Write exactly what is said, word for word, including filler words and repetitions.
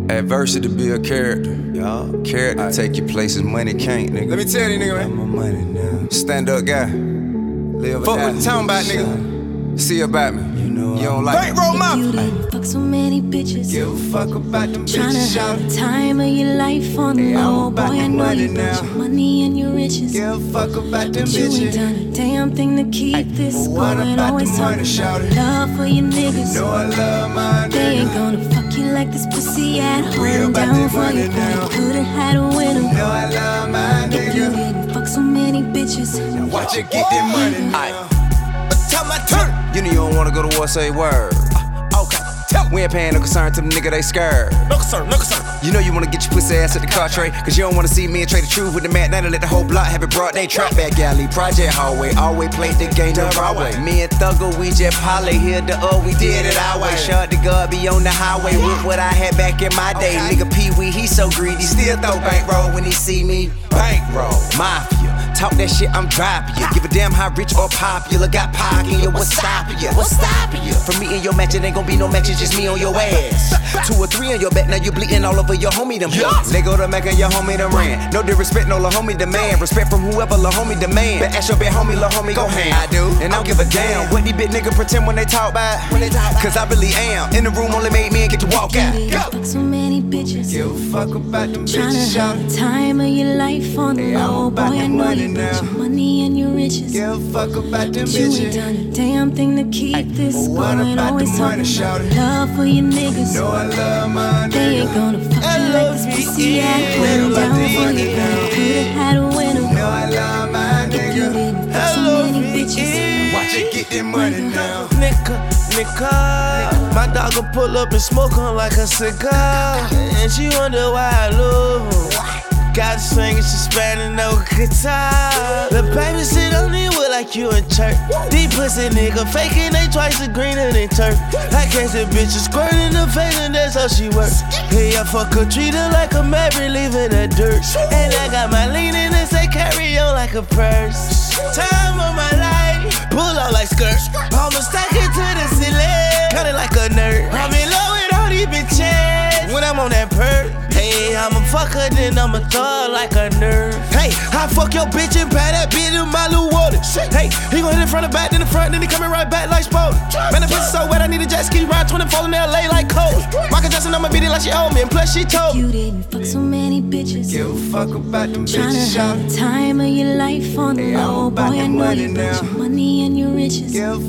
Adversity be a character. Yeah. Character Aye. take you places money can't, nigga. Let me tell you, nigga, Got man. my money now. Stand up guy. Live or Fuck die. what you talking about, nigga. See about me. You know you don't like Bankroll me. mouth. You didn't fuck so many bitches. Give a fuck about them Tryna bitches, have shout. the time of your life on the Hey, I'm low. about Boy, the I know money you now. got your money and your riches. Give a fuck about them But you ain't bitches. done a damn thing to keep this but what going. about Always the money, talking shout about it? love for your niggas. Know I love my They ain't nigga. gonna fuck you like this pussy at home. Real about Down that for money you, now. could've had a winner. Know I love my If you nigga. didn't fuck so many bitches. Watch it get that money now. Tell my turn. You know you don't wanna go to war, say word. Okay, tell me. We ain't paying no concern to the nigga they scared. No concern, no concern. You know you wanna get your pussy ass at the car tray, cause you don't wanna see me and trade the truth with the man. Now they let the whole block have it broad. They trap back alley, project hallway. Always played the game the right way. Me and Thugger, we just poly. Here the uh, we did it our way. Shot the God be on the highway with what I had back in my day. Nigga Pee Wee, he so greedy. Still throw bankroll when he see me. Bankroll, mafia. Talk that shit, I'm dropping you. Give a damn how rich or popular. Got pocket, yeah, what's stopping you? What's stopping you? For me and your match, it ain't gon' be no match, it's just me on your ass. Two or three on your back, now you bleeding all over your homie, them hands. They go to Mecca, your homie, them ran. No disrespect, no la homie demand. Respect from whoever la homie demand. But ask your big homie, la homie, go ham. I do, and I don't give a damn what these big niggas pretend when they talk about. When they talk, cause I really am. In the room, only made me and get to walk You out. didn't Go. fuck so many bitches. Give a fuck about them Tryna bitches, shout. have the time of your life on the Hey, I'm low. Boy, about I the know money you got now. your money and your riches. Give a fuck about them But you ain't bitches. done a damn thing to keep this but what going. about Always the money, talking shout about it? love for your niggas. Know I love my They nigga. ain't gonna fuck you like this pussy at home. Little Down about for the you, money. could've had a winner. Know I love my If you nigga. didn't fuck so many bitches. Watch it get that money now. Nigga, nigga, my dog will pull up and smoke on like a cigar. And she wonder why I love her. Got swinging, she spinning no guitar. The baby sit on the wood like you in church. Deep pussy nigga faking, they twice as greener than turf. I catch the bitch squirt in the face and that's how she work. Hey, I fuck her, treat her like a Mary leaving the dirt. And I got my lean in and say carry on like a purse. Time of my life, pull out like skirt. I'ma stack it to the ceiling, cut it like a nerd. I'm in love with all these bitches when I'm on that perk. Hey, I'm a fucker, then I'm a thug like a nerd. Hey, I fuck your bitch and pat that bitch in my little water. Hey, he gon' hit it front and back, then the front, then he coming right back like Spode. Man, the pussy so wet, I need a jet ski ride twenty-four in L A like Cole. Michael Jackson, I'ma beat it like she owe me, and plus she told me. You didn't fuck so many bitches. Give a fuck about them Tryna bitches, shout. have the time of your life on the Hey, I'm low. about Boy, the I know money you got now. your money and your riches. Give